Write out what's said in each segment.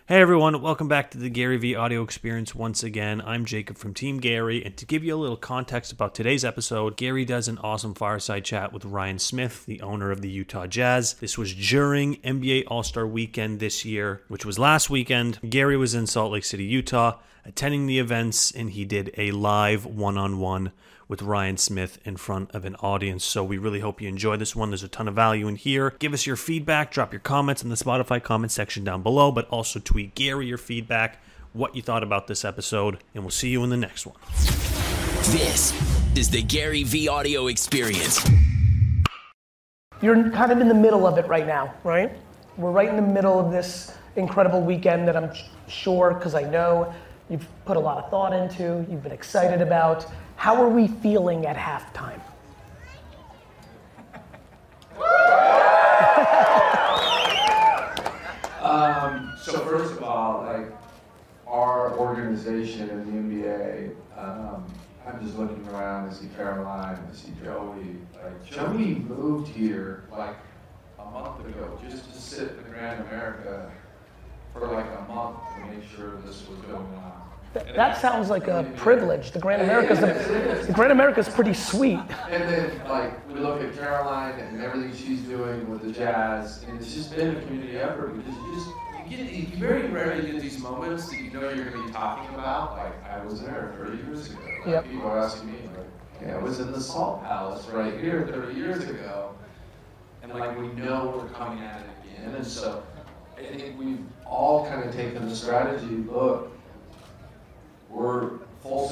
Hey everyone, welcome back to the Gary V audio experience once again. I'm Jacob from Team Gary, and to give you a little context about today's episode, Gary does an awesome fireside chat with Ryan Smith, the owner of the Utah Jazz. This was during NBA All-Star Weekend this year, which was last weekend. Gary was in Salt Lake City, Utah, attending the events, and he did a live one-on-one with Ryan Smith in front of an audience. So we really hope you enjoy this one. There's a ton of value in here. Give us your feedback. Drop your comments in the Spotify comment section down below, but also tweet Gary your feedback, what you thought about this episode, and we'll see you in the next one. This is the Gary V audio experience. You're kind of in the middle of it right now, right? We're right in the middle of this incredible weekend that I'm sure, because I know you've put a lot of thought into, you've been excited about. How are we feeling at halftime? So first of all, like our organization in the NBA, I'm just looking around. I see Caroline, I see Joey. Like Joey moved here like a month ago just to sit in the Grand America for like a month to make sure this was going on. That sounds like a privilege. The Grand America's pretty sweet. And then like we look at Caroline and everything she's doing with the Jazz, and it's just been a community effort because you very rarely get these moments that you know you're going to be talking about. Like I was there 30 years ago. Like, yep. People are asking me, like, I was in the Salt Palace right here 30 years ago, and like we know we're coming at it again. And so I think we've all kind of taken the strategy. Look, we're full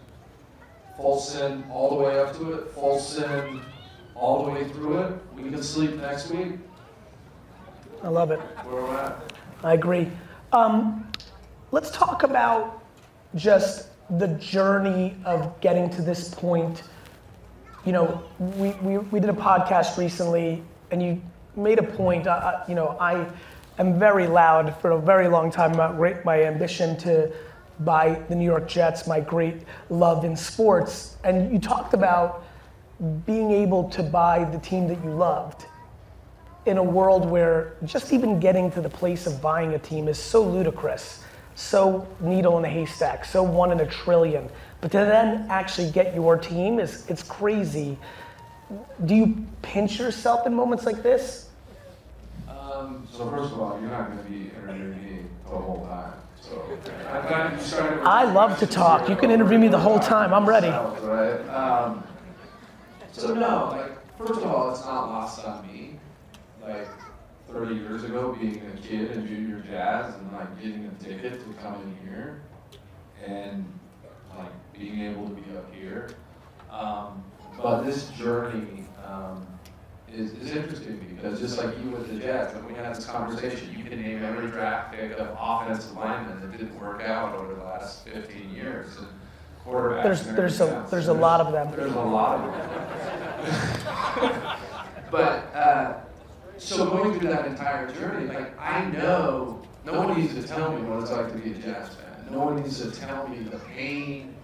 send all the way up to it, full send all the way through it. We can sleep next week. I love it. Where we're at. I agree. Let's talk about just the journey of getting to this point. You know, we did a podcast recently, and you made a point. I am very loud for a very long time about my ambition to buy the New York Jets, my great love in sports. And you talked about being able to buy the team that you loved in a world where just even getting to the place of buying a team is so ludicrous, so needle in a haystack, so 1 in a trillion. But to then actually get your team it's crazy. Do you pinch yourself in moments like this? So first of all, you're not going to be interviewing me the whole time. So I love to talk. You can interview me the whole time. I'm ready. Right? So no, like first of all, it's not lost on me. Like 30 years ago, being a kid in junior jazz and like getting a ticket to come in here and like being able to be up here. But this journey is interesting because just like you with the Jazz, when we had this conversation, you can name every draft pick of offensive linemen that didn't work out over the last 15 years. And quarterbacks. There's a lot of them. There's a lot of them. But so going through that entire journey, like I know no one needs to tell me what it's like to be a Jazz fan. No one needs to tell me the pain,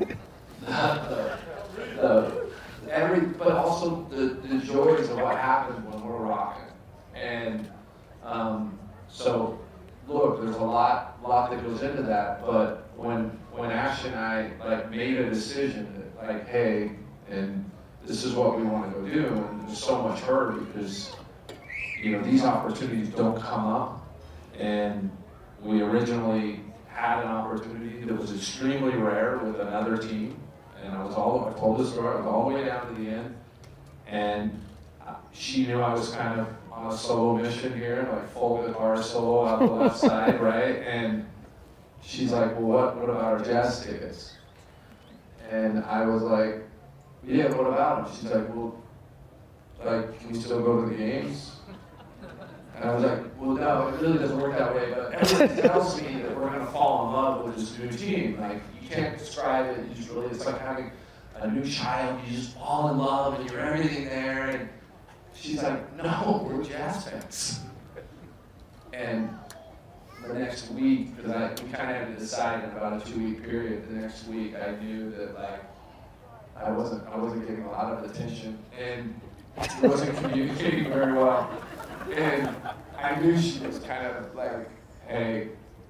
but also the joys of what happens when we're rocking. And so look, there's a lot that goes into that. But when Ash and I like made a decision that like, hey, and this is what we want to go do, and there's so much hurt because these opportunities don't come up. And we originally had an opportunity that was extremely rare with another team. And I told this story, I was all the way down to the end. And she knew I was kind of on a solo mission here, like full guitar solo out the left side, right? And she's like, well, what about our Jazz tickets? And I was like, yeah, what about them? She's like, well, can we still go to the games? And I was like, well, no, it really doesn't work that way, but everything tells me that we're going to fall in love with this new team. Like, you can't describe it. It's like having a new child. You just fall in love and you're everything there. And she's like, no, we're Jazz fans. And the next week, because we kind of had to decide in about a 2-week period, the next week I knew that like I wasn't getting a lot of attention and wasn't communicating very well. And I knew she was kind of like, hey,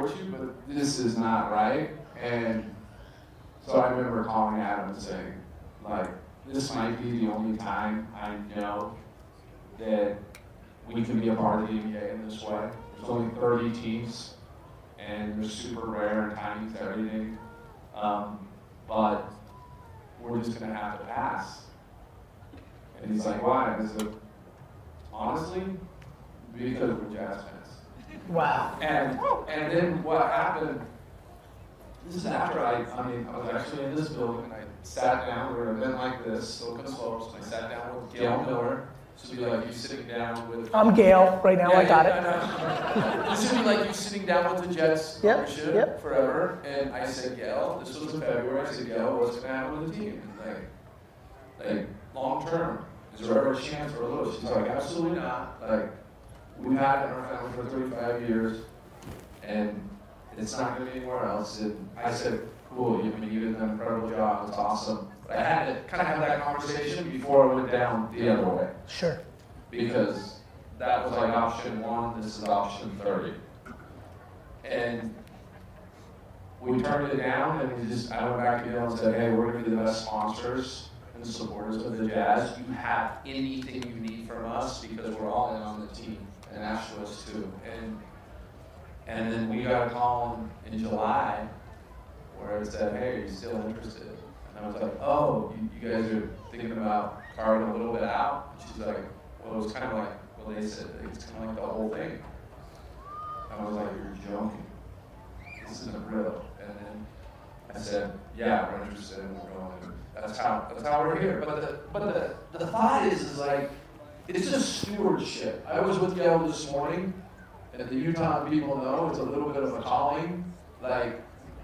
support you, but this is not right. And so I remember calling Adam and saying, like, this might be the only time I know that we can be a part of the NBA in this way. There's only 30 teams, and they're super rare and tiny to everything. But we're just gonna have to pass. And he's like, why? And I said, honestly, because we're Jazz fans. Wow. And then what happened, this is after I was actually in this building, and I sat down, we were at an event like this, Silicon Slopes, and I sat down with Gail Miller. This would be like you sitting down with... I'm Gail right now, I got it. This would be like you sitting down with the Jets ownership forever, and I said, Gail, this was in February, I said, Gail, what's going to happen with the team? Like long term, is there ever a chance for a little? She's like, absolutely not. Like, we've had it in our family for 35 years, and it's not going to be anywhere else. And I said, cool, you did an incredible job, it's awesome. But I had to kind of have that conversation before I went down the other way. Sure. Because that was like option 1, this is option 30. And we turned it down, and I went back to Gail and said, hey, we're going to be the best sponsors and supporters of the Jazz. You have anything you need from us because we're all in on the team, and Ash was too. And then we got a call in July where it said, hey, are you still interested? And I was like, oh, you guys are thinking about carving a little bit out? And she's like, well, it was kind of like, well, they said it's kind of like the whole thing. And I was like, you're joking. This isn't real. And then I said, yeah, we're interested and we're going. That's how we're here. But the thought is like, it's just stewardship. I was with Gail this morning, and the Utah people know it's a little bit of a calling. Like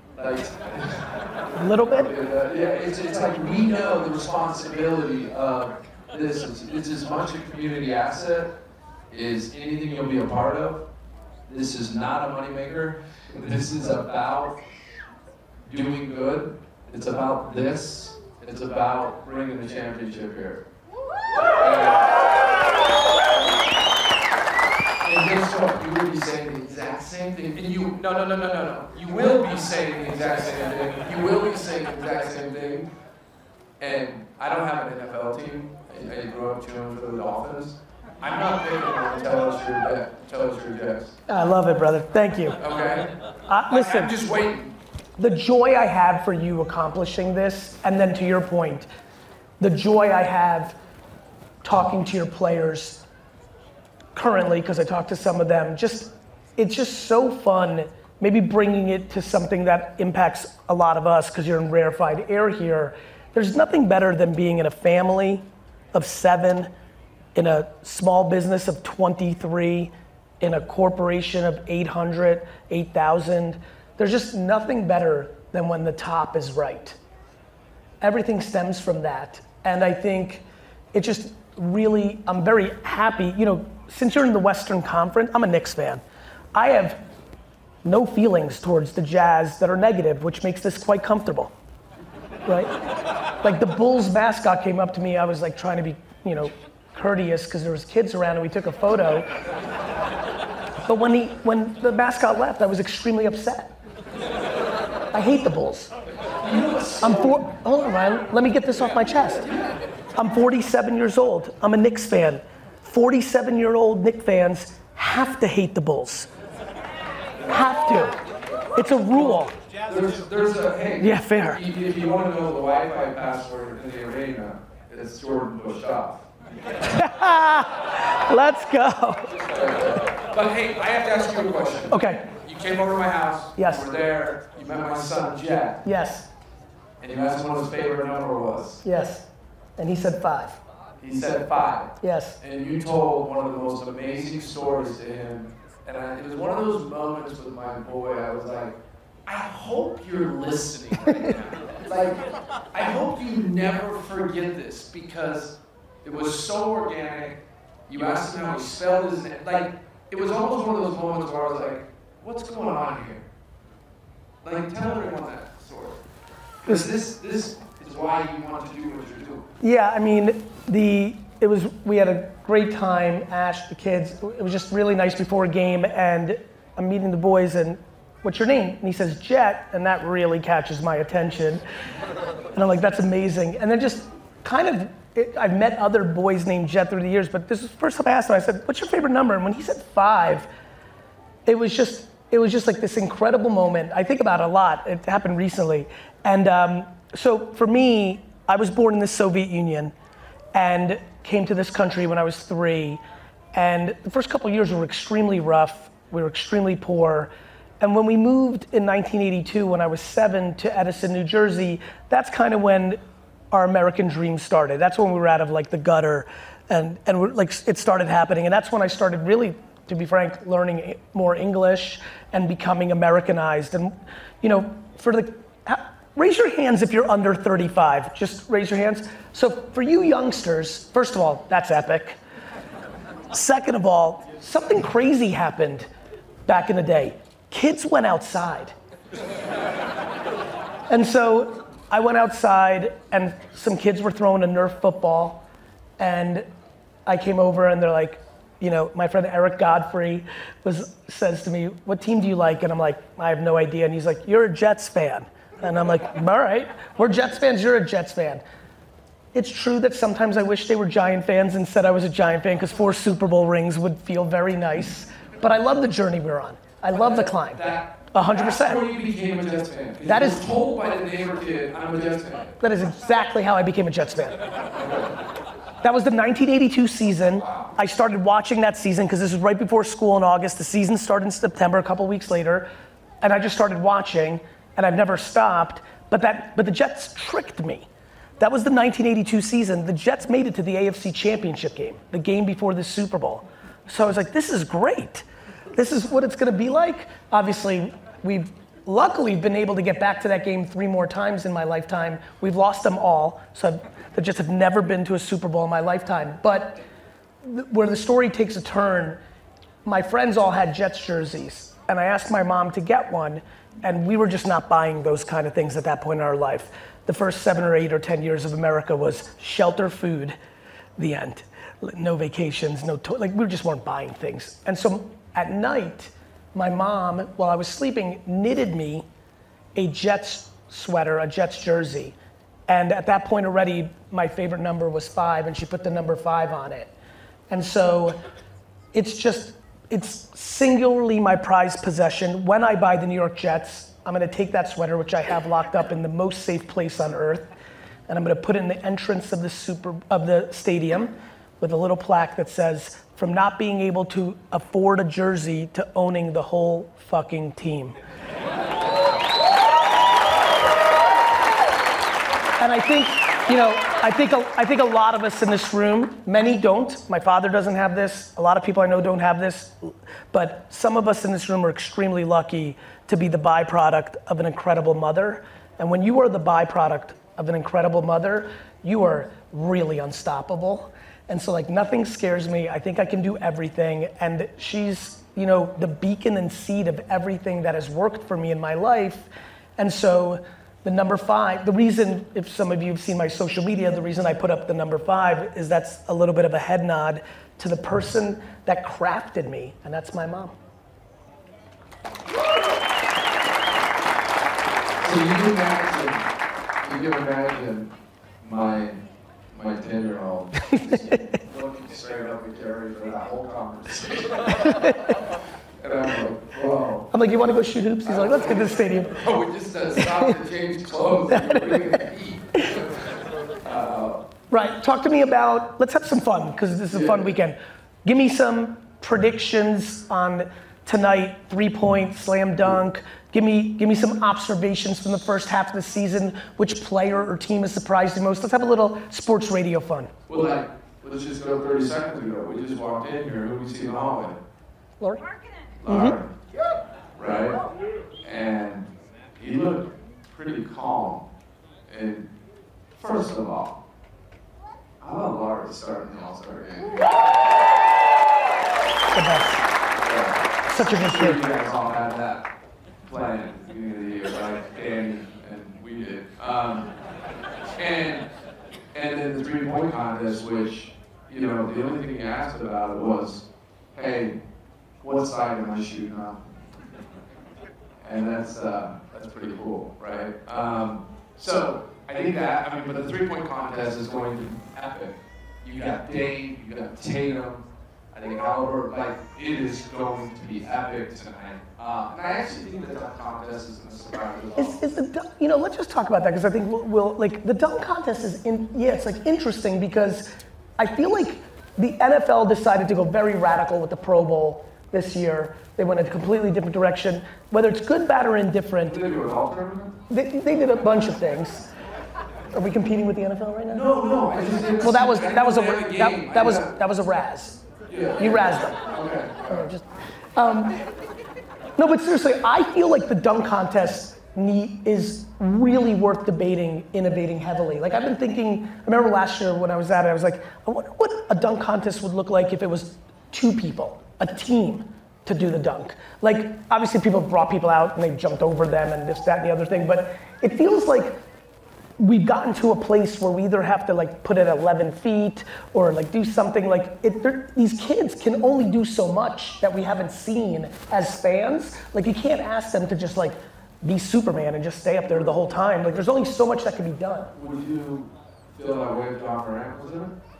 A little bit? Yeah, it's like we know the responsibility of this. It's as much a community asset as anything you'll be a part of. This is not a moneymaker. This is about doing good. It's about this. It's about bringing the championship here. And guess what? You will be saying the exact same thing. And no. You will be saying the exact same thing. You will be saying the exact same thing. And I don't have an NFL team. I grew up cheering for the Dolphins. I'm not picking on tell us your Jets. I love it, brother. Thank you. Okay? Listen. I'm just waiting. The joy I have for you accomplishing this, and then to your point, the joy I have talking to your players currently, because I talk to some of them, it's just so fun, maybe bringing it to something that impacts a lot of us, because you're in rarefied air here. There's nothing better than being in a family of 7, in a small business of 23, in a corporation of 800, 8,000. There's just nothing better than when the top is right. Everything stems from that. And I think it just really, I'm very happy. You know, since you're in the Western Conference, I'm a Knicks fan. I have no feelings towards the Jazz that are negative, which makes this quite comfortable, right? Like the Bulls mascot came up to me, I was like trying to be, courteous because there was kids around and we took a photo. But when the mascot left, I was extremely upset. I hate the Bulls. Hold on, Ryan, let me get this off my chest. I'm 47 years old, I'm a Knicks fan. 47-year-old Knicks fans have to hate the Bulls. Have to. It's a rule. There's a, hey, yeah, fair. If you want to know the Wi-Fi password in the arena, it's Jordan Bush off. Let's go. But hey, I have to ask you a question. Okay. You came over to my house. Yes. You were there. You met my son, Jet. Yes. And you asked him what his favorite number was. Yes. And he said 5. He said 5. Yes. And you told one of the most amazing stories to him. And it was one of those moments with my boy, I was like, I hope you're listening right now. Like, I hope you never forget this because it was so organic. You asked him how he spelled his name. Like, it was almost one of those moments where I was like, what's going on here? Like, tell everyone that story. Because this is why you want to do what you're doing. Yeah, I mean, we had a great time, Ash, the kids. It was just really nice before a game, and I'm meeting the boys, and what's your name? And he says, Jet, and that really catches my attention. And I'm like, that's amazing. And then just kind of, I've met other boys named Jet through the years, but this is the first time I asked him, I said, what's your favorite number? And when he said 5, it was just like this incredible moment. I think about it a lot. It happened recently. And so for me, I was born in the Soviet Union and came to this country when I was 3. And the first couple of years were extremely rough. We were extremely poor. And when we moved in 1982, when I was 7 to Edison, New Jersey, that's kind of when our American dream started. That's when we were out of like the gutter and it started happening. And that's when I started really, to be frank, learning more English and becoming Americanized. And raise your hands if you're under 35. Just raise your hands. So for you youngsters, first of all, that's epic. Second of all, something crazy happened back in the day. Kids went outside. And so I went outside and some kids were throwing a Nerf football and I came over and they're like, my friend Eric Godfrey says to me, what team do you like? And I'm like, I have no idea. And he's like, you're a Jets fan. And I'm like, all right, we're Jets fans, you're a Jets fan. It's true that sometimes I wish they were Giant fans and said I was a Giant fan because 4 Super Bowl rings would feel very nice. But I love the journey we're on. I love the climb. 100%. That's when you became a Jets fan. That is told by the neighbor kid, I'm a Jets fan. That is exactly how I became a Jets fan. That was the 1982 season. I started watching that season because this was right before school in August. The season started in September, a couple weeks later. And I just started watching and I've never stopped. But the Jets tricked me. That was the 1982 season. The Jets made it to the AFC Championship game, the game before the Super Bowl. So I was like, this is great. This is what it's gonna be like. Obviously, we've luckily been able to get back to that game 3 more times in my lifetime. We've lost them all, so the Jets have never been to a Super Bowl in my lifetime. But where the story takes a turn, my friends all had Jets jerseys, and I asked my mom to get one, and we were just not buying those kind of things at that point in our life. The first 7 or 8 or 10 years of America was shelter, food, the end. No vacations, we just weren't buying things. And so at night, my mom, while I was sleeping, knitted me a Jets sweater, a Jets jersey. And at that point already, my favorite number was 5, and she put the number 5 on it. And so it's singularly my prized possession. When I buy the New York Jets, I'm gonna take that sweater, which I have locked up in the most safe place on earth, and I'm gonna put it in the entrance of the stadium with a little plaque that says, from not being able to afford a jersey to owning the whole fucking team. And I think a lot of us in this room, many don't. My father doesn't have this. A lot of people I know don't have this. But some of us in this room are extremely lucky to be the byproduct of an incredible mother. And when you are the byproduct of an incredible mother, you are really unstoppable. And so nothing scares me. I think I can do everything. And she's, the beacon and seed of everything that has worked for me in my life. And so the number 5, the reason, if some of you have seen my social media, the reason I put up the number 5 is that's a little bit of a head nod to the person that crafted me, and that's my mom. So you can imagine my 10-year-old looking straight up at Gary for that whole conversation. And I'm like, whoa. I'm like, you want to go shoot hoops? He's like, let's get to the stadium. Oh, we just stopped to change clothes. Right, talk to me about, let's have some fun, because this is a fun weekend. Give me some predictions on tonight, 3-point, slam dunk. Give me some observations from the first half of the season. Which player or team has surprised you most? Let's have a little sports radio fun. Well, let's just go 30 seconds ago. We just walked in here. Who we see in the hallway? Lori? Lauren. Right? And he looked pretty calm. And first of all, I love Lauren starting the All-Star game. The best. Yeah. Such a good kid. You guys all had that plan at the beginning of the year, right? And we did. And then the 3-point contest, which, the only thing he asked about it was, hey, what side am I shooting on? and that's pretty cool, right? So I think that, I mean, but the three-point contest is going to be epic. You got Dame, you got Tatum. I think, however, like, it is going to be epic tonight. And I actually think the dunk contest is going to surprise us all. Let's just talk about that, because I think we'll like, the dunk contest is, it's like interesting, because I feel like the NFL decided to go very radical with the Pro Bowl this year. They went a completely different direction. Whether it's good, bad, or indifferent. Did they do an alternate? They did a bunch of things. Are we competing with the NFL right now? No. I just didn't Well, that was a Raz. Yeah. You razzed them. Okay. No, but seriously, I feel like the dunk contest is really worth debating, innovating heavily. Like, I've been thinking, I remember last year when I was at it, I was like, I wonder what a dunk contest would look like if it was two people, a team, to do the dunk. Like, obviously people brought people out and they jumped over them and this, that, and the other thing, but it feels like we've gotten to a place where we either have to like put it at 11 feet or like do something like, these kids can only do so much that we haven't seen as fans. Like, you can't ask them to just like be Superman and just stay up there the whole time. Like, there's only so much that can be done. Would you feel that way if John Morant was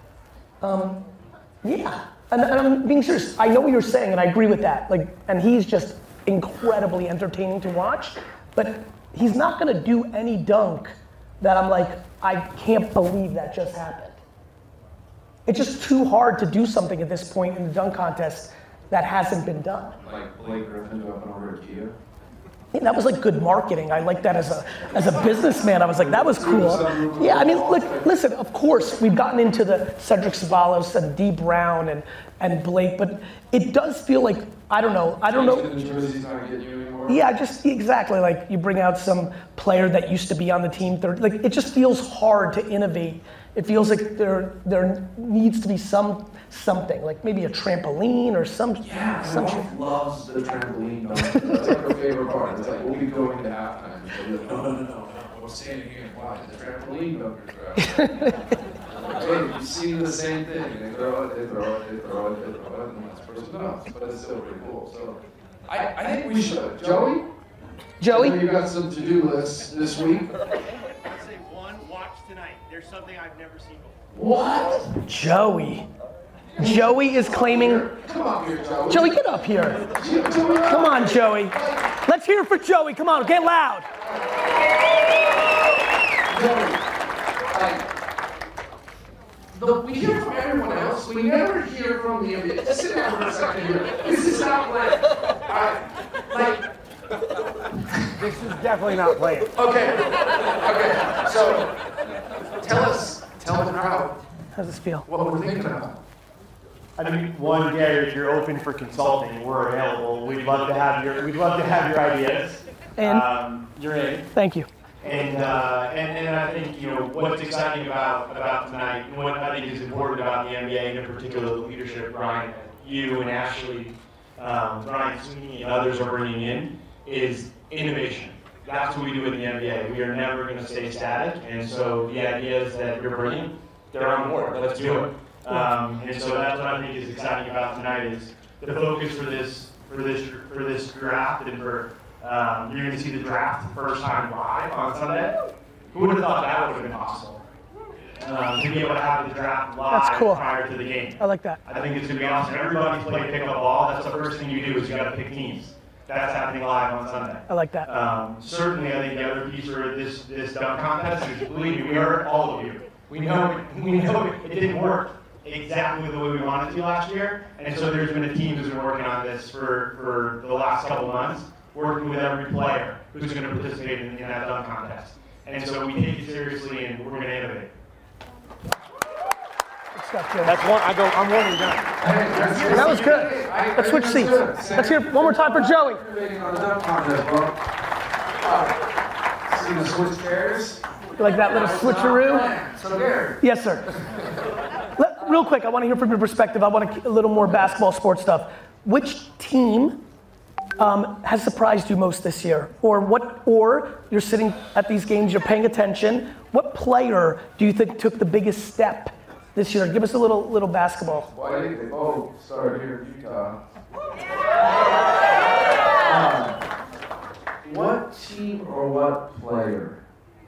in it? Yeah, and I'm being serious. I know what you're saying and I agree with that. Like, and he's just incredibly entertaining to watch, but he's not gonna do any dunk that I'm like, I can't believe that just happened. It's just too hard to do something at this point in the dunk contest that hasn't been done. Like Blake Griffin jumping over to Kia? Yeah, that was like good marketing. I like that as a businessman. I was like, that was cool. Yeah, I mean, look, listen, of course, we've gotten into the Cedric Ceballos and D Brown and Blake, but it does feel like, I don't know. The jersey's not getting you anymore? Yeah, just exactly, like you bring out some player that used to be on the team, like it just feels hard to innovate. It feels like there needs to be something, like maybe a trampoline or some shit. Loves the trampoline. That's like her favorite part. It's like, we'll be going to halftime. Like, no. We're standing here and watching the trampoline dunkers. Hey, you see the same thing. They throw it, and that's person else. But it's still pretty cool. So I think we should. Joey? You got some to-do lists this week. I'd say one, watch tonight. There's something I've never seen before. What? Joey is claiming. Come on here, Joey. Joey, get up here. Come on, Joey. Let's hear it for Joey. Come on, get loud. We hear from everyone else. We never hear from the NBA. Just sit down for a second here. This is not playing. This is definitely not playing. Okay. So tell the crowd How's this feel? what we're thinking about. I mean, one, Gary, if you're open for consulting, we're available. We'd love to have your ideas. And you're in. thank you. And I think, what's exciting about tonight, and what I think is important about the NBA, and in particular the leadership, Brian, you and Ashley, Brian Sweeney and others are bringing in, is innovation. That's what we do in the NBA. We are never going to stay static, and so the ideas that you're bringing, they're on board. Let's do it. And so that's what I think is exciting about tonight is the focus for this draft, and for you're going to see the draft first time live on Sunday. Who would have thought that would have been possible? To be able to have the draft live That's cool. prior to the game. I like that. I think it's going to be awesome. Everybody's played pickup ball. That's the first thing you do is you got to pick teams. That's happening live on Sunday. I like that. Certainly, I think the other piece for this dunk contest is, believe me, we heard all of you. We know it didn't work exactly the way we wanted to last year, and so there's been a team who's been working on this for the last couple months, working with every player who's going to participate in that dunk contest. And so we take it seriously, and we're going to innovate. Good stuff, Joey. That's one. I'm one and done. That was good. Let's switch seats. Let's hear it one more time for Joey. On the dunk contest, bro. See the switch chairs? You like that little switcheroo? So there. Yes, sir. Real quick, I want to hear from your perspective. I want a little more basketball sports stuff. Which team has surprised you most this year? Or you're sitting at these games, you're paying attention. What player do you think took the biggest step this year? Give us a little basketball. Well, I think they both started here in Utah. what player?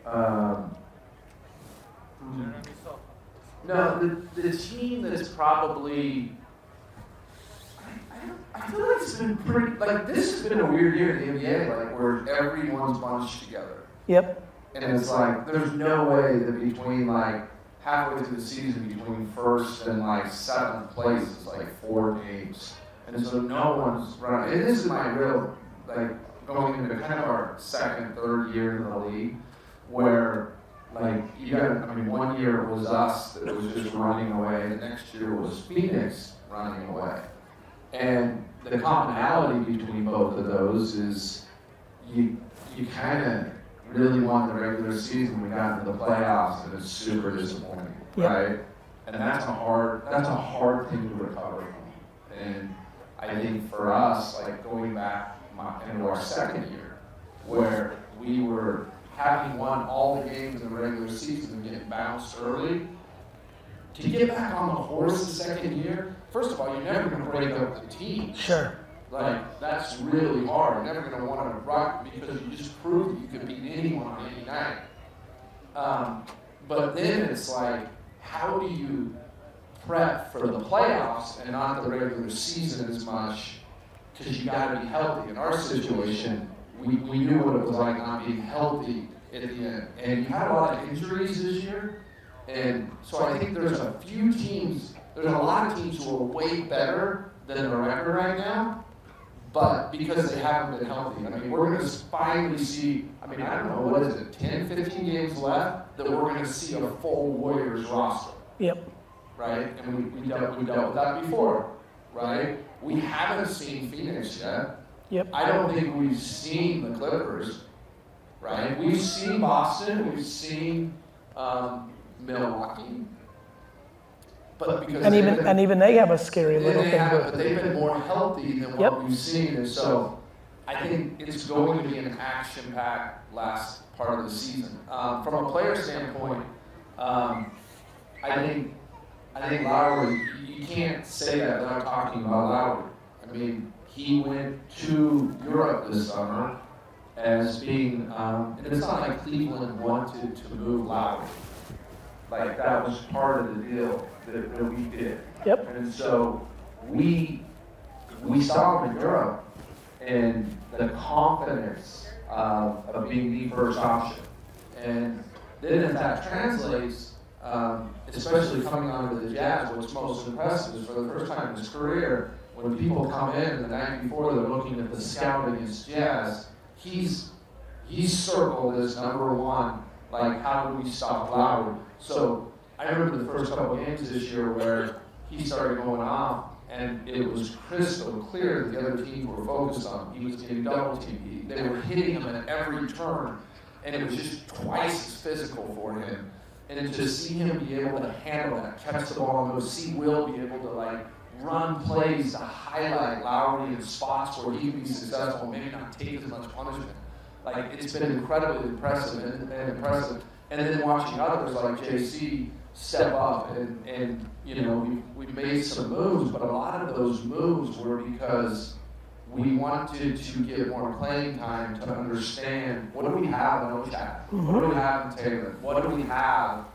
No, the team that's probably. I feel like it's been pretty. Like this has been a weird year in the NBA, like where everyone's bunched together. Yep. And it's like there's no way that between like halfway through the season, between first and like seventh place is like 4 games, and so no one's running. And this is my real like going into kind of our second, third year in the league, where like you got. I mean, 1 year it was us that was just running away. The next year was Phoenix running away, and the commonality between both of those is you kind of really won the regular season. We got into the playoffs, and it's super disappointing, right? And that's a hard thing to recover from. And I think for us, like going back into our second year, where we were having won all the games in the regular season and getting bounced early, to get back on the horse the second year, first of all, you're never going to break up the team. Sure. Like, that's really hard. You're never going to want to rock because you just proved that you could beat anyone on any night. But then it's like, how do you prep for the playoffs and not the regular season as much? Because you got to be healthy. In our situation, we knew what it was like not being healthy at the end. And you had a lot of injuries this year. And so I think there's a few teams, there's a lot of teams who are way better than the record right now, but because they haven't been healthy. I mean, we're going to finally see, I mean, I don't know, what is it, 10, 15 games left that we're going to see a full Warriors roster. Yep. Right? And we dealt with that before, right? We haven't seen Phoenix yet. Yep. I don't think we've seen the Clippers, right? We've seen Boston, we've seen Milwaukee. But because even they have a scary little thing. But they've been more healthy than what we've seen, and so I think it's going to be an action-packed last part of the season. From a player standpoint, I think Lowry. You can't say that without talking about Lowry. I mean, he went to Europe this summer as being, and it's not like Cleveland wanted to move Lowry. Like that was part of the deal that we did. Yep. And so we saw him in Europe and the confidence of being the first option. And then if that translates, especially coming onto the Jazz, what's most impressive is for the first time in his career, when people come in the night before they're looking at the scout against Jazz, he's circled as number one. Like, how do we stop Lowry? So I remember the first couple of games this year where he started going off, and it was crystal clear that the other teams were focused on him. He was getting double teamed. They were hitting him at every turn, and it was just twice as physical for him. And to see him be able to handle that, catch the ball, and go see Will be able to like run plays to highlight Lowry in spots where he can be successful, maybe not take as much punishment. Like, it's been incredibly impressive and impressive. And then watching others like JC step up and you know, we've made some moves, but a lot of those moves were because we wanted to get more playing time to understand what do we have in Ochai? What do we have in Taylor? What do we have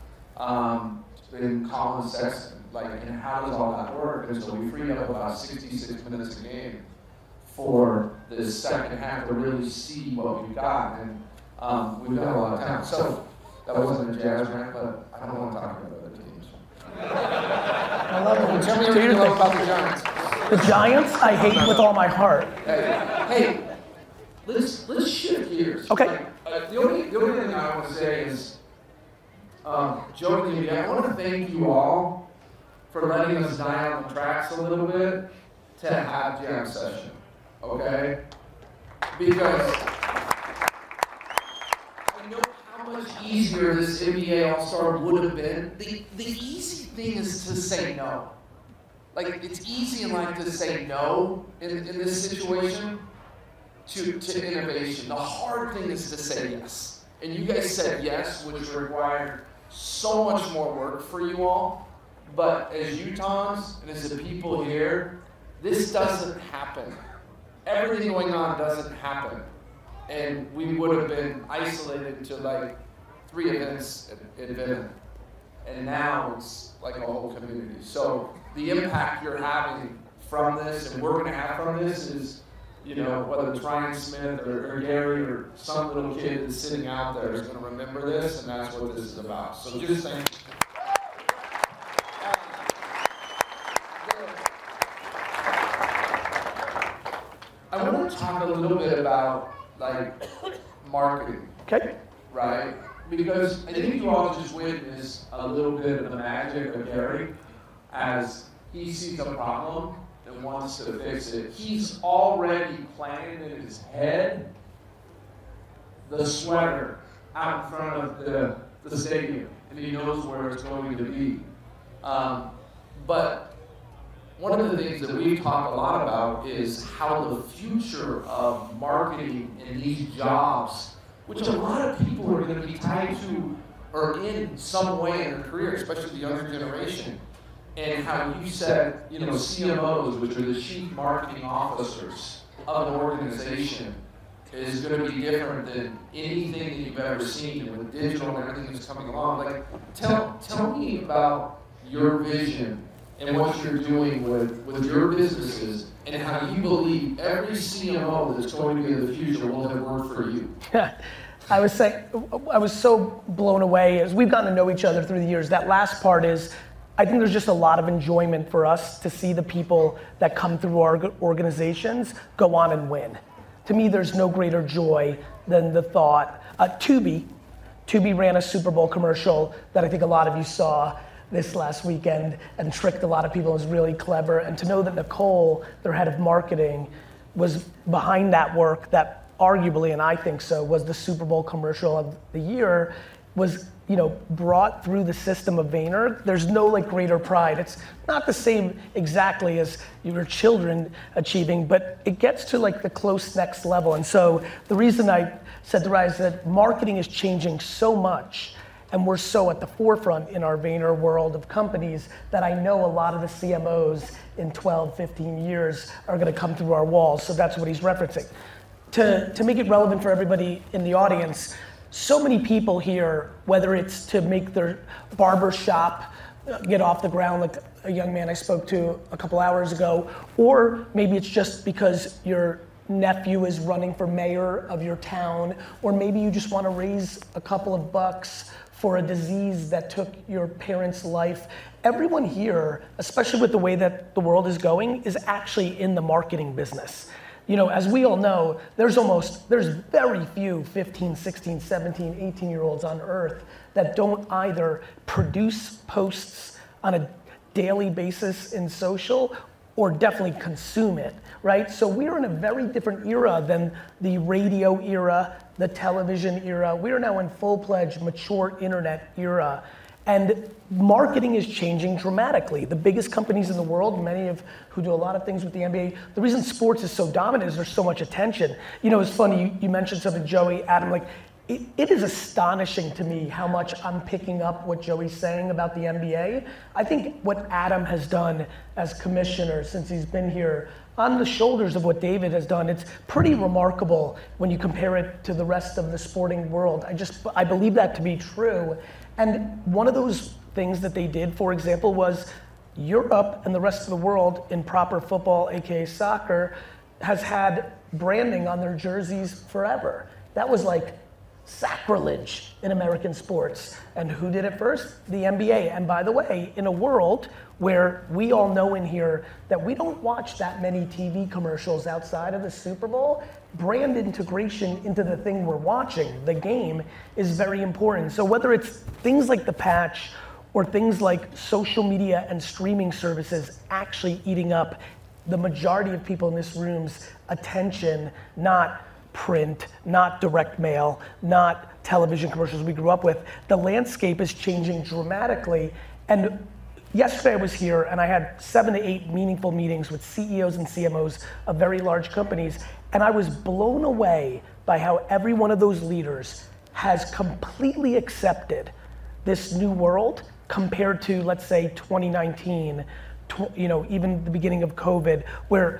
in Colin Sexton? Like, and how does all that work? And so we freed up about 66 minutes a game for this second half to really see what we've got, and we've got a lot of talent. So that wasn't a Jazz rant, but I don't want to talk about other teams. I love it. Tell me what you love about the Giants. The Giants, I hate with all my heart. Hey, let's shift gears. Okay. Like, the only thing I want to say is, jokingly, I want to thank you all for letting us die on the tracks a little bit to have jam session. Okay? Because I know how much easier this NBA All-Star would have been. The easy thing is to say no. Like, it's easy in life to say no in this situation to innovation. The hard thing is to say yes. And you guys said yes, which required so much more work for you all. But as Utahns and as the people here, this doesn't happen. Everything going on doesn't happen. and we would have been isolated to like 3 events in Venice. And now it's like a whole community. So the impact you're having from this, and we're going to have from this, is, you know, whether it's Ryan Smith or Gary or some little kid that's sitting out there is going to remember this, and that's what this is about. So just thank you. I want to talk a little bit about like marketing. Okay. Right? Because I think you all just witnessed a little bit of the magic of Gary as he sees a problem and wants to fix it. He's already planning in his head the sweater out in front of the stadium, and he knows where it's going to be. But one of the things that we talk a lot about is how the future of marketing and these jobs, which a lot of people are going to be tied to or in some way in their career, especially the younger generation, and how you said, you know, CMOs, which are the chief marketing officers of an organization, is going to be different than anything that you've ever seen, and with digital and everything that's coming along. Like, tell me about your vision and what you're doing with your businesses, and how you believe every CMO that's going to be in the future will have worked for you. I was so blown away as we've gotten to know each other through the years. That last part is, I think there's just a lot of enjoyment for us to see the people that come through our organizations go on and win. To me, there's no greater joy than the thought. Tubi ran a Super Bowl commercial that I think a lot of you saw this last weekend and tricked a lot of people. It was really clever. And to know that Nicole, their head of marketing, was behind that work, that arguably, and I think so, was the Super Bowl commercial of the year, was, you know, brought through the system of Vayner. There's no like greater pride. It's not the same exactly as your children achieving, but it gets to like the close next level. And so the reason I said to Ryan is that marketing is changing so much, and we're so at the forefront in our Vayner world of companies that I know a lot of the CMOs in 12, 15 years are gonna come through our walls. So that's what he's referencing. To make it relevant for everybody in the audience, so many people here, whether it's to make their barber shop get off the ground, like a young man I spoke to a couple hours ago, or maybe it's just because your nephew is running for mayor of your town, or maybe you just want to raise a couple of bucks for a disease that took your parents' life. Everyone here, especially with the way that the world is going, is actually in the marketing business. You know, as we all know, there's very few 15, 16, 17, 18-year-olds on earth that don't either produce posts on a daily basis in social or definitely consume it, right? So we're in a very different era than the radio era, the television era. We are now in full-fledged, mature internet era. And marketing is changing dramatically. The biggest companies in the world, many of who do a lot of things with the NBA, the reason sports is so dominant is there's so much attention. You know, it's funny, you mentioned something, Joey, Adam, like, it is astonishing to me how much I'm picking up what Joey's saying about the NBA. I think what Adam has done as commissioner since he's been here, on the shoulders of what David has done, it's pretty remarkable when you compare it to the rest of the sporting world. I believe that to be true. And one of those things that they did, for example, was Europe and the rest of the world in proper football, AKA soccer, has had branding on their jerseys forever. That was like sacrilege in American sports. And who did it first? The NBA. And by the way, in a world where we all know in here that we don't watch that many TV commercials outside of the Super Bowl, brand integration into the thing we're watching, the game, is very important. So whether it's things like the patch or things like social media and streaming services actually eating up the majority of people in this room's attention, not print, not direct mail, not television commercials we grew up with, the landscape is changing dramatically. And yesterday I was here and I had 7 to 8 meaningful meetings with CEOs and CMOs of very large companies, and I was blown away by how every one of those leaders has completely accepted this new world compared to, let's say, 2019, you know, even the beginning of COVID, where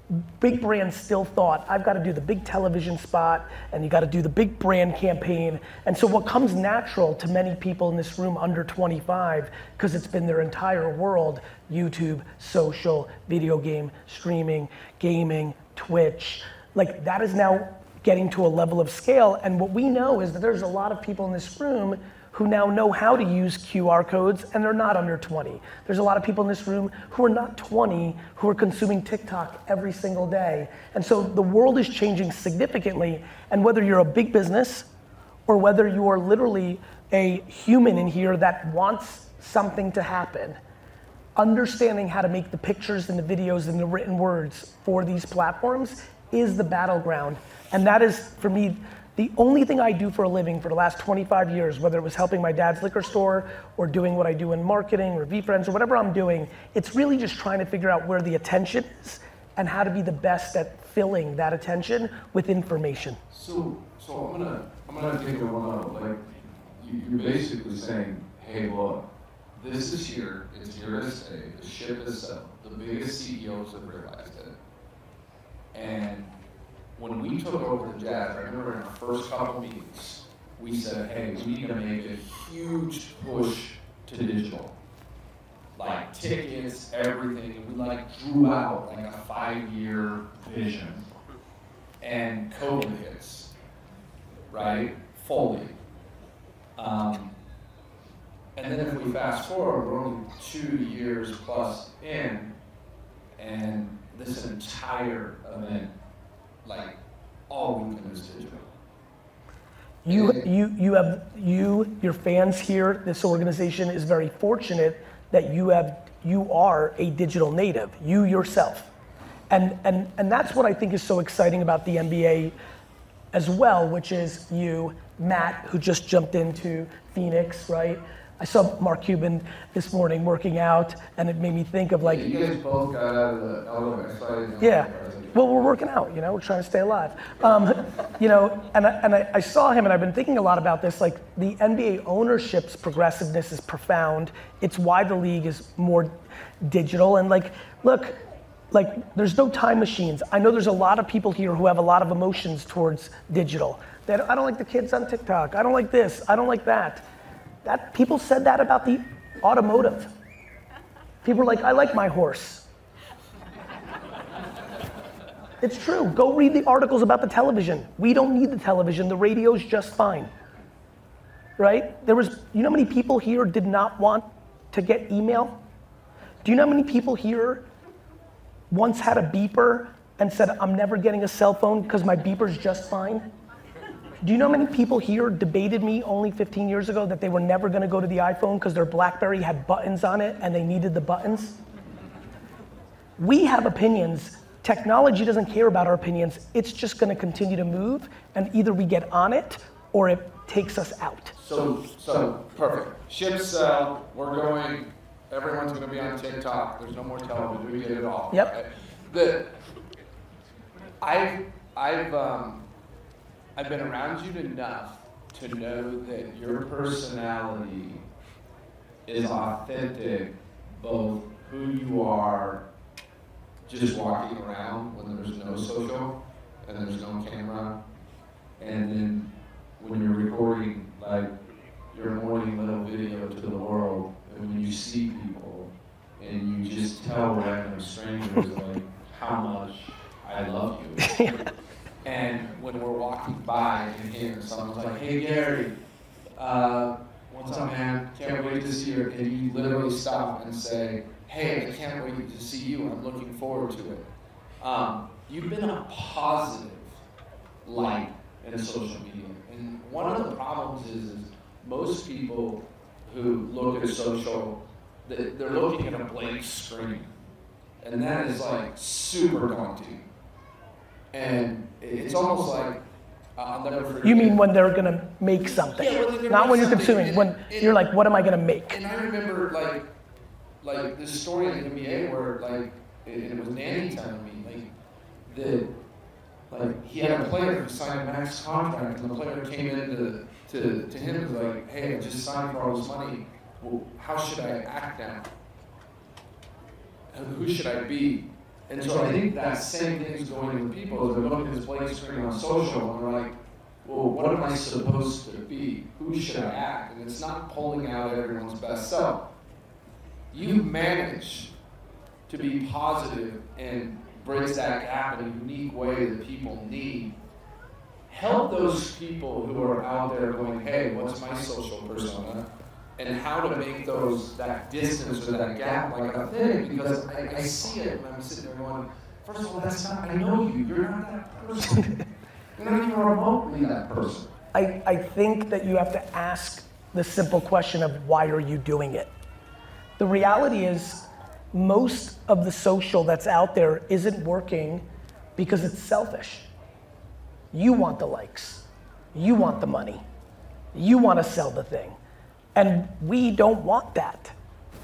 big brands still thought, I've got to do the big television spot and you got to do the big brand campaign. And so what comes natural to many people in this room under 25, because it's been their entire world, YouTube, social, video game, streaming, gaming, Twitch, like that is now getting to a level of scale. And what we know is that there's a lot of people in this room who now know how to use QR codes and they're not under 20. There's a lot of people in this room who are not 20 who are consuming TikTok every single day. And so the world is changing significantly, and whether you're a big business or whether you are literally a human in here that wants something to happen, understanding how to make the pictures and the videos and the written words for these platforms is the battleground. And that is, for me, the only thing I do for a living for the last 25 years, whether it was helping my dad's liquor store or doing what I do in marketing or VFriends or whatever I'm doing, it's really just trying to figure out where the attention is and how to be the best at filling that attention with information. So I'm gonna take it one level. Like you're basically saying, hey, look, this is here. It's here to stay. The ship is set. The biggest CEOs have realized it. And when we took over the Jazz, I remember in our first couple meetings, we said, hey, we need to make a huge push to digital. Like tickets, everything, and we like drew out like a 5-year vision. And COVID hits, right? Fully. And then if we fast forward, we're only 2 years plus in, and this entire event, like all we can is digital. Your fans here, this organization is very fortunate that you are a digital native, you yourself. And that's what I think is so exciting about the NBA as well, which is you, Matt, who just jumped into Phoenix, right? I saw Mark Cuban this morning working out, and it made me think of like— You guys both got out of the elevator. Yeah, well, we're working out, you know, we're trying to stay alive. You know, and I saw him, and I've been thinking a lot about this, like the NBA ownership's progressiveness is profound. It's why the league is more digital, and like, look, like there's no time machines. I know there's a lot of people here who have a lot of emotions towards digital. That I don't like the kids on TikTok, I don't like this, I don't like that. That people said that about the automotive. People are like, I like my horse. It's true, go read the articles about the television. We don't need the television, the radio's just fine. Right? There was, you know how many people here did not want to get email? Do you know how many people here once had a beeper and said, I'm never getting a cell phone because my beeper's just fine? Do you know how many people here debated me only 15 years ago that they were never gonna go to the iPhone because their BlackBerry had buttons on it and they needed the buttons? We have opinions. Technology doesn't care about our opinions. It's just gonna continue to move, and either we get on it or it takes us out. So perfect. Ship sell, we're going, everyone's gonna be on TikTok, there's no more television, we get it all. Yep. I've been around you enough to know that your personality is authentic, both who you are just walking around when there's no social and there's no camera, and then when you're recording like your morning little video to the world, and when you see people and you just tell random strangers like how much I love you. And when we're walking by and here, someone's like, hey Gary, what's up man, can't wait to see you, and you literally stop and say, hey, I can't wait to see you, I'm looking forward to it. You've been a positive light in social media. And one of the problems is most people who look at social, they're looking at a blank screen. And that is like super daunting. And it's almost like, I'll never forget. You mean when they're gonna make something, yeah, not when you're consuming, when you're like, what am I gonna make? And I remember like this story in the NBA where like, and it was Danny telling me, like he had a player who signed a max contract, and the player came in to him and was like, hey, I just signed for all this money, well, how should I act now? Who should I be? And so I think that same thing is going in with people. They're looking at this blank screen on social and they're like, well, what am I supposed to be? Who should I act? And it's not pulling out everyone's best self. You manage to be positive and bridge that gap in a unique way that people need. Help those people who are out there going, hey, what's my social persona? And how to make that distance or that gap like a thing, because I see it when I'm sitting there going, first of all, that's not, I know you, you're not that person. You're not even remotely that person. I think that you have to ask the simple question of why are you doing it? The reality is most of the social that's out there isn't working because it's selfish. You want the likes, you want the money, you want to sell the thing. And we don't want that.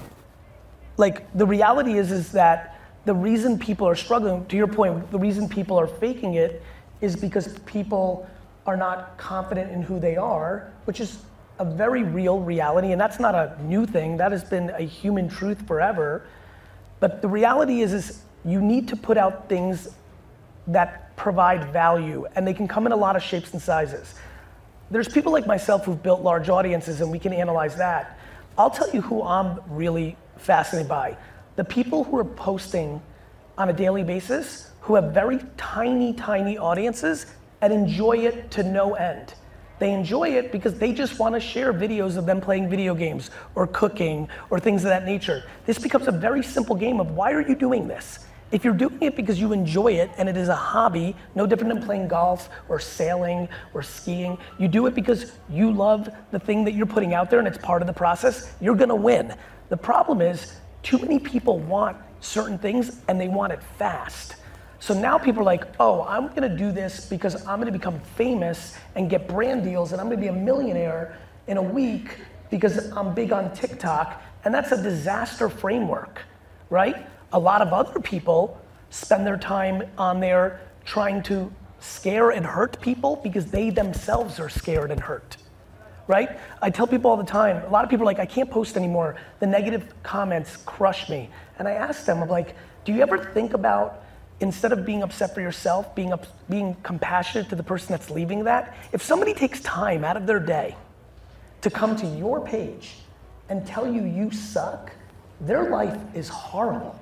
Like, the reality is that the reason people are struggling, to your point, the reason people are faking it is because people are not confident in who they are, which is a very real reality, and that's not a new thing. That has been a human truth forever. But the reality is you need to put out things that provide value, and they can come in a lot of shapes and sizes. There's people like myself who've built large audiences, and we can analyze that. I'll tell you who I'm really fascinated by. The people who are posting on a daily basis, who have very tiny, tiny audiences and enjoy it to no end. They enjoy it because they just want to share videos of them playing video games or cooking or things of that nature. This becomes a very simple game of why are you doing this? If you're doing it because you enjoy it and it is a hobby, no different than playing golf or sailing or skiing, you do it because you love the thing that you're putting out there and it's part of the process, you're gonna win. The problem is too many people want certain things and they want it fast. So now people are like, oh, I'm gonna do this because I'm gonna become famous and get brand deals and I'm gonna be a millionaire in a week because I'm big on TikTok, and that's a disaster framework, right? A lot of other people spend their time on there trying to scare and hurt people because they themselves are scared and hurt, right? I tell people all the time, a lot of people are like, I can't post anymore. The negative comments crush me. And I ask them, I'm like, do you ever think about, instead of being upset for yourself, being compassionate to the person that's leaving that? If somebody takes time out of their day to come to your page and tell you you suck, their life is horrible.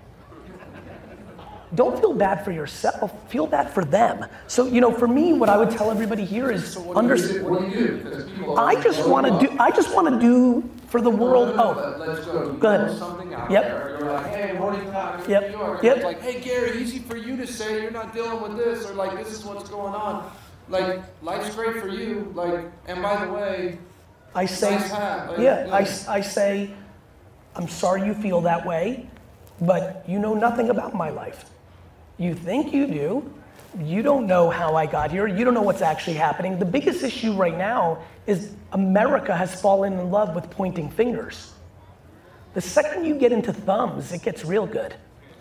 Don't feel bad for yourself, feel bad for them. So, for me, what I would tell everybody here is what do you do? I just want to do for the world. Let's go. Go ahead. Something out Yep. there. You're like, hey, morning talk in Yep. New York. Yep. It's like, hey, Gary, easy for you to say you're not dealing with this, or like, this is what's going on. Like, life's great for you. Like, and by the way, I say, nice hat. Like, I say, I'm sorry you feel that way, but you know nothing about my life. You think you do. You don't know how I got here. You don't know what's actually happening. The biggest issue right now is America has fallen in love with pointing fingers. The second you get into thumbs, it gets real good.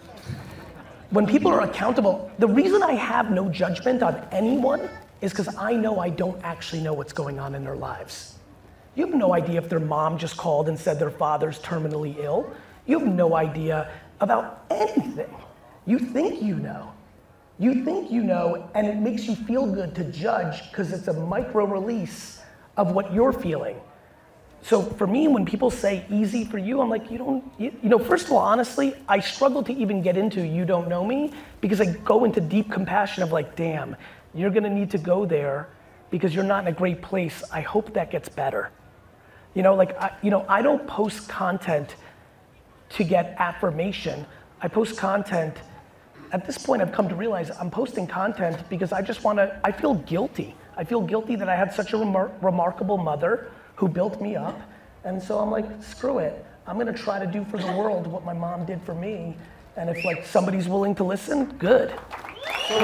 When people are accountable, the reason I have no judgment on anyone is because I know I don't actually know what's going on in their lives. You have no idea if their mom just called and said their father's terminally ill. You have no idea about anything. You think you know. You think you know, and it makes you feel good to judge because it's a micro release of what you're feeling. So for me, when people say easy for you, I'm like, first of all, honestly, I struggle to even get into you don't know me because I go into deep compassion of like, damn, you're gonna need to go there because you're not in a great place. I hope that gets better. I don't post content to get affirmation. I post content. At this point, I've come to realize I'm posting content because I feel guilty. I feel guilty that I had such a remarkable mother who built me up. And so I'm like, screw it. I'm gonna try to do for the world what my mom did for me. And if somebody's willing to listen, good. So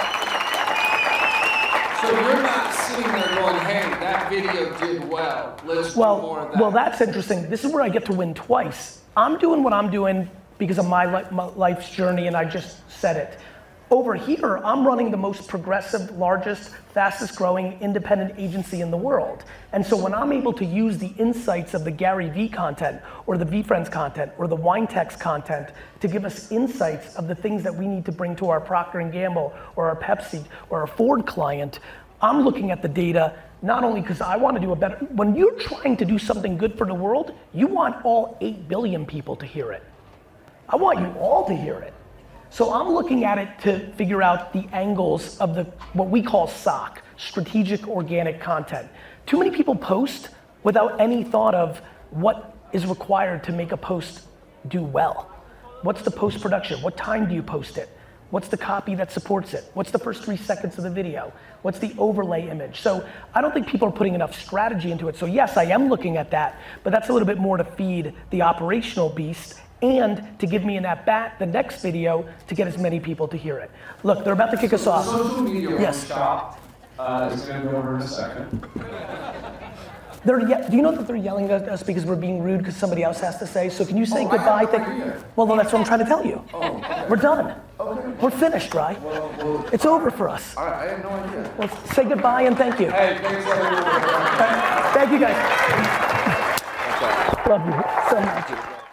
you're not sitting there going, hey, that video did well. Let's do more of that. Well, that's interesting. This is where I get to win twice. I'm doing what I'm doing because of my life's journey, and I just said it. Over here, I'm running the most progressive, largest, fastest growing independent agency in the world. And so when I'm able to use the insights of the Gary Vee content or the VeeFriends content or the WineText content to give us insights of the things that we need to bring to our Procter & Gamble or our Pepsi or our Ford client, I'm looking at the data not only because I want to do a better, when you're trying to do something good for the world, you want all 8 billion people to hear it. I want you all to hear it. So I'm looking at it to figure out the angles of the what we call SOC, strategic organic content. Too many people post without any thought of what is required to make a post do well. What's the post-production? What time do you post it? What's the copy that supports it? What's the first 3 seconds of the video? What's the overlay image? So I don't think people are putting enough strategy into it. So yes, I am looking at that, but that's a little bit more to feed the operational beast and to give me an at-bat the next video to get as many people to hear it. Look, they're about to kick us off. Social media Yes. workshop is going to be over in a second. Do you know that they're yelling at us because we're being rude because somebody else has to say? So can you say goodbye? Well, then that's what I'm trying to tell you. Oh. We're done. Okay. We're finished, right? Well, It's over for us. all right, I had no idea. Well, say goodbye and thank you. Hey, thanks everyone. Thank you guys. Love you so much.